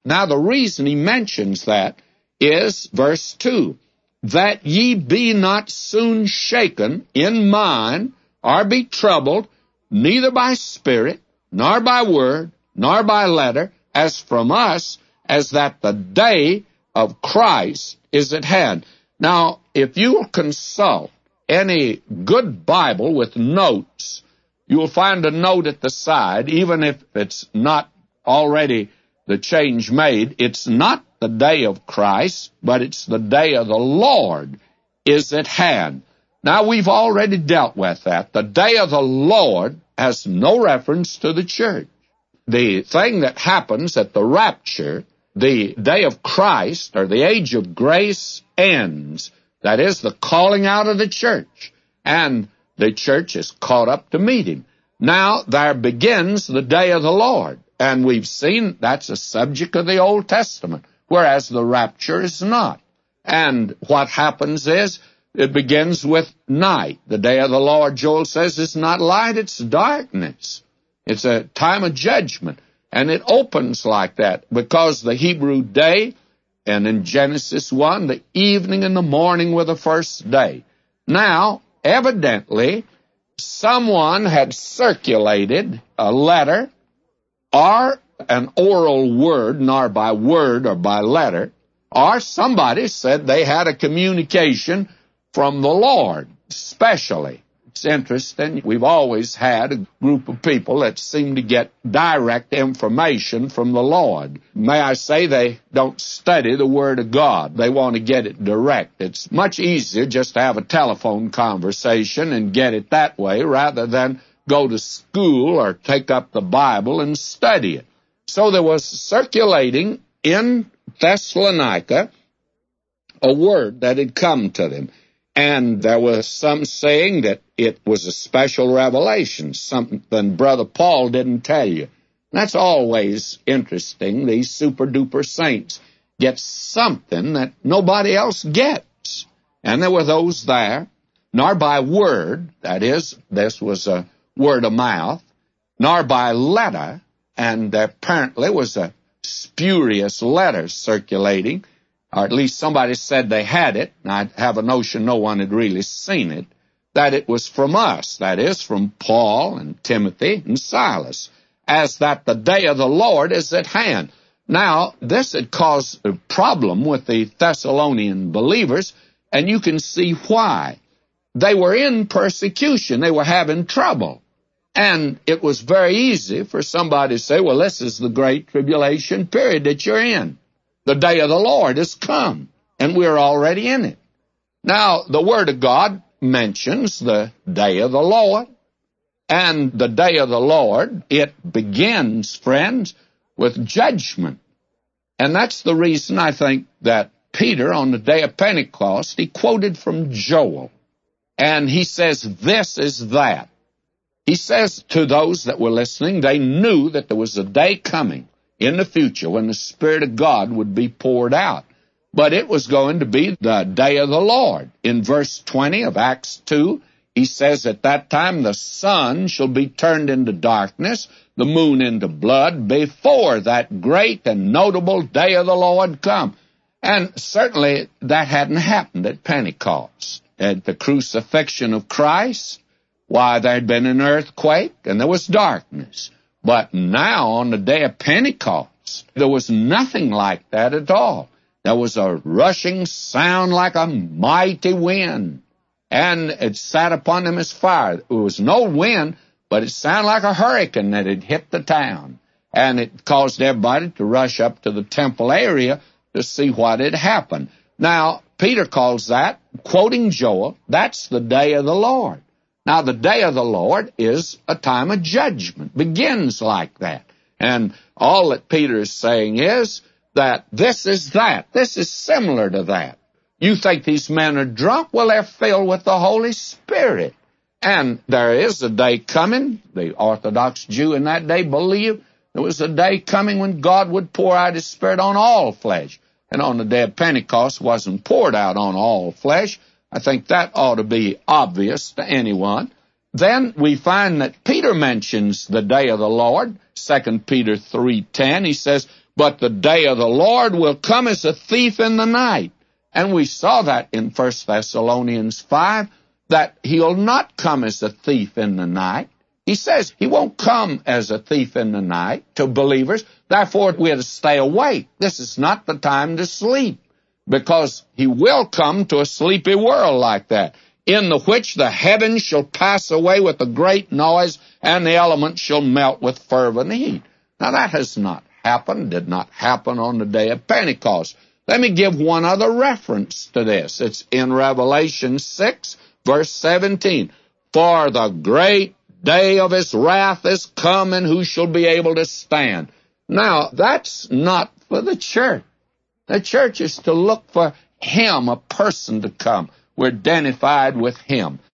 Now, the reason he mentions that is verse 2, that ye be not soon shaken in mind, or be troubled, neither by spirit, nor by word, nor by letter, as from us, as that the day of Christ is at hand. Now, if you consult any good Bible with notes, you'll find a note at the side, even if it's not already the change made. It's not the day of Christ, but it's the day of the Lord is at hand. Now, we've already dealt with that. The day of the Lord has no reference to the church. The thing that happens at the rapture, the day of Christ, or the age of grace, ends. That is, the calling out of the church. And the church is caught up to meet him. Now, there begins the day of the Lord. And we've seen that's a subject of the Old Testament, whereas the rapture is not. And what happens is, it begins with night. The day of the Lord, Joel says, is not light, it's darkness. It's a time of judgment. And it opens like that, because the Hebrew day, and in Genesis 1, the evening and the morning were the first day. Now, evidently, someone had circulated a letter or an oral word, nor by word or by letter, or somebody said they had a communication from the Lord, specially. It's interesting. We've always had a group of people that seem to get direct information from the Lord. May I say, they don't study the Word of God. They want to get it direct. It's much easier just to have a telephone conversation and get it that way rather than go to school or take up the Bible and study it. So there was circulating in Thessalonica a word that had come to them. And there was some saying that it was a special revelation, something Brother Paul didn't tell you. That's always interesting. These super-duper saints get something that nobody else gets. And there were those there, nor by word, that is, this was a word of mouth, nor by letter, and there apparently was a spurious letter circulating, or at least somebody said they had it, and I have a notion no one had really seen it, that it was from us, that is, from Paul and Timothy and Silas, as that the day of the Lord is at hand. Now, this had caused a problem with the Thessalonian believers, and you can see why. They were in persecution. They were having trouble. And it was very easy for somebody to say, well, this is the great tribulation period that you're in. The day of the Lord has come, and we're already in it. Now, the Word of God mentions the day of the Lord, and the day of the Lord, it begins, friends, with judgment. And that's the reason I think that Peter, on the day of Pentecost, he quoted from Joel, and he says, this is that. He says to those that were listening, they knew that there was a day coming in the future when the Spirit of God would be poured out. But it was going to be the day of the Lord. In verse 20 of Acts 2, he says, at that time the sun shall be turned into darkness, the moon into blood, before that great and notable day of the Lord come. And certainly that hadn't happened at Pentecost. At the crucifixion of Christ, why, there had been an earthquake and there was darkness. But now, on the day of Pentecost, there was nothing like that at all. There was a rushing sound like a mighty wind, and it sat upon them as fire. There was no wind, but it sounded like a hurricane that had hit the town. And it caused everybody to rush up to the temple area to see what had happened. Now, Peter calls that, quoting Joel, that's the day of the Lord. Now, the day of the Lord is a time of judgment, begins like that. And all that Peter is saying is that this is that. This is similar to that. You think these men are drunk? Well, they're filled with the Holy Spirit. And there is a day coming, the Orthodox Jew in that day believed there was a day coming when God would pour out His Spirit on all flesh. And on the day of Pentecost, it wasn't poured out on all flesh. I think that ought to be obvious to anyone. Then we find that Peter mentions the day of the Lord, 2 Peter 3:10. He says, But the day of the Lord will come as a thief in the night. And we saw that in 1 Thessalonians 5, that he'll not come as a thief in the night. He says he won't come as a thief in the night to believers. Therefore, we have to stay awake. This is not the time to sleep, because he will come to a sleepy world like that, in the which the heavens shall pass away with a great noise, and the elements shall melt with fervent heat. Now, that has not happened, did not happen on the day of Pentecost. Let me give one other reference to this. It's in Revelation 6, verse 17. For the great day of his wrath is come, and who shall be able to stand? Now, that's not for the church. The church is to look for him, a person to come. We're identified with him.